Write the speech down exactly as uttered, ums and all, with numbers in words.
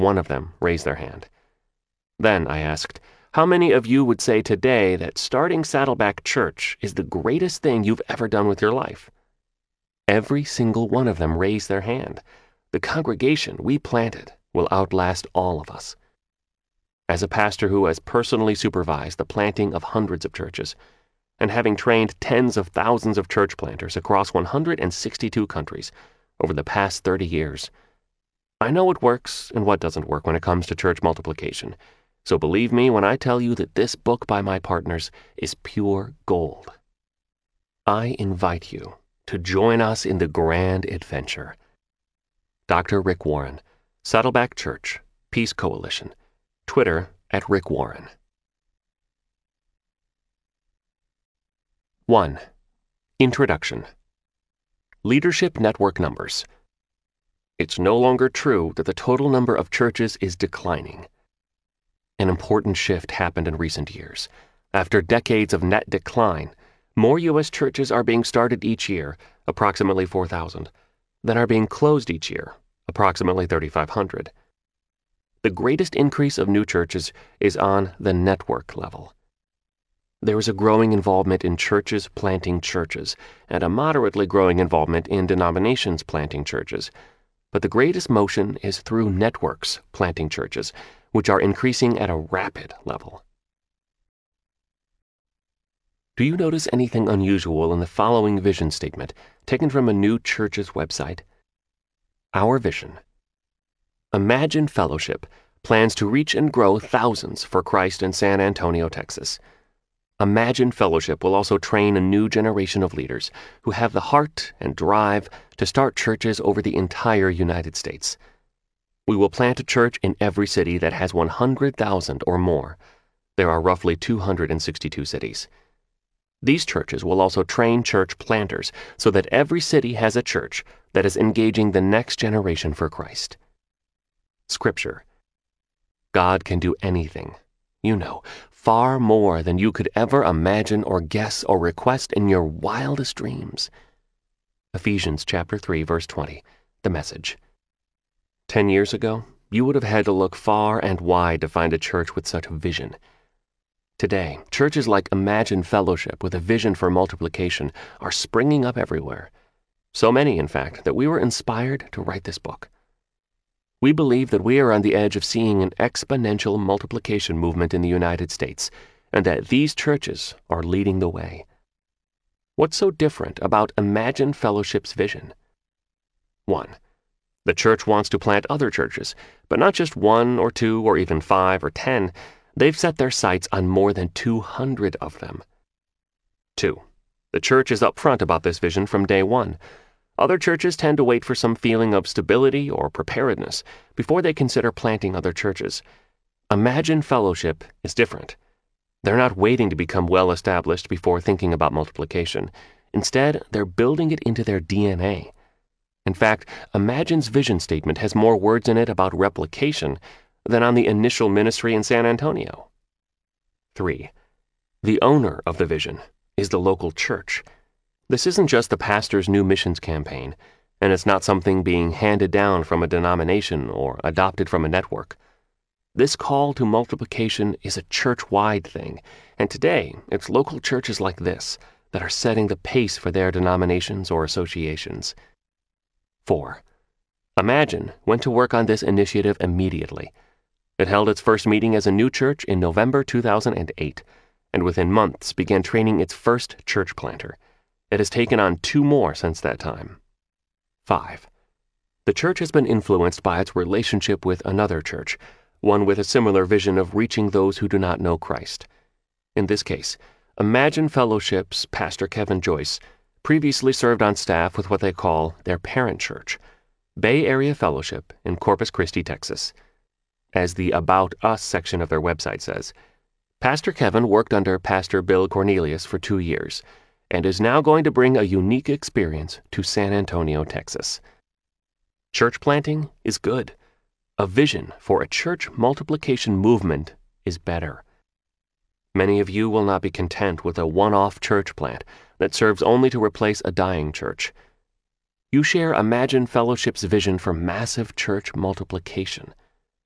One of them raised their hand. Then I asked, how many of you would say today that starting Saddleback Church is the greatest thing you've ever done with your life? Every single one of them raised their hand. The congregation we planted will outlast all of us. As a pastor who has personally supervised the planting of hundreds of churches, and having trained tens of thousands of church planters across one hundred sixty-two countries over the past thirty years, I know what works and what doesn't work when it comes to church multiplication. So believe me when I tell you that this book by my partners is pure gold. I invite you to join us in the grand adventure. Doctor Rick Warren, Saddleback Church, Peace Coalition, Twitter at Rick Warren. one. Introduction. Leadership Network Numbers. It's no longer true that the total number of churches is declining. An important shift happened in recent years. After decades of net decline, more U S churches are being started each year, approximately four thousand, than are being closed each year, approximately thirty-five hundred. The greatest increase of new churches is on the network level. There is a growing involvement in churches planting churches, and a moderately growing involvement in denominations planting churches. But the greatest motion is through networks planting churches, which are increasing at a rapid level. Do you notice anything unusual in the following vision statement, taken from a new church's website? Our vision. Imagine Fellowship plans to reach and grow thousands for Christ in San Antonio, Texas. Imagine Fellowship will also train a new generation of leaders who have the heart and drive to start churches over the entire United States. We will plant a church in every city that has one hundred thousand or more. There are roughly two hundred sixty-two cities. These churches will also train church planters so that every city has a church that is engaging the next generation for Christ. Scripture. God can do anything, you know, far more than you could ever imagine or guess or request in your wildest dreams. Ephesians chapter three, verse twenty, the Message. Ten years ago, you would have had to look far and wide to find a church with such a vision. Today, churches like Imagine Fellowship with a vision for multiplication are springing up everywhere. So many, in fact, that we were inspired to write this book. We believe that we are on the edge of seeing an exponential multiplication movement in the United States, and that these churches are leading the way. What's so different about Imagine Fellowship's vision? One, the church wants to plant other churches, but not just one or two or even five or ten. They've set their sights on more than two hundred of them. Two, the church is upfront about this vision from day one. Other churches tend to wait for some feeling of stability or preparedness before they consider planting other churches. Imagine Fellowship is different. They're not waiting to become well-established before thinking about multiplication. Instead, they're building it into their D N A. In fact, Imagine's vision statement has more words in it about replication than on the initial ministry in San Antonio. Three, the owner of the vision is the local church. This isn't just the pastor's new missions campaign, and it's not something being handed down from a denomination or adopted from a network. This call to multiplication is a church-wide thing, and today it's local churches like this that are setting the pace for their denominations or associations. Four, Imagine went to work on this initiative immediately. It held its first meeting as a new church in November two thousand eight, and within months began training its first church planter. It has taken on two more since that time. Five, the church has been influenced by its relationship with another church, one with a similar vision of reaching those who do not know Christ. In this case, Imagine Fellowship's Pastor Kevin Joyce previously served on staff with what they call their parent church, Bay Area Fellowship in Corpus Christi, Texas. As the About Us section of their website says, Pastor Kevin worked under Pastor Bill Cornelius for two years and is now going to bring a unique experience to San Antonio, Texas. Church planting is good. A vision for a church multiplication movement is better. Many of you will not be content with a one-off church plant that serves only to replace a dying church. You share Imagine Fellowship's vision for massive church multiplication.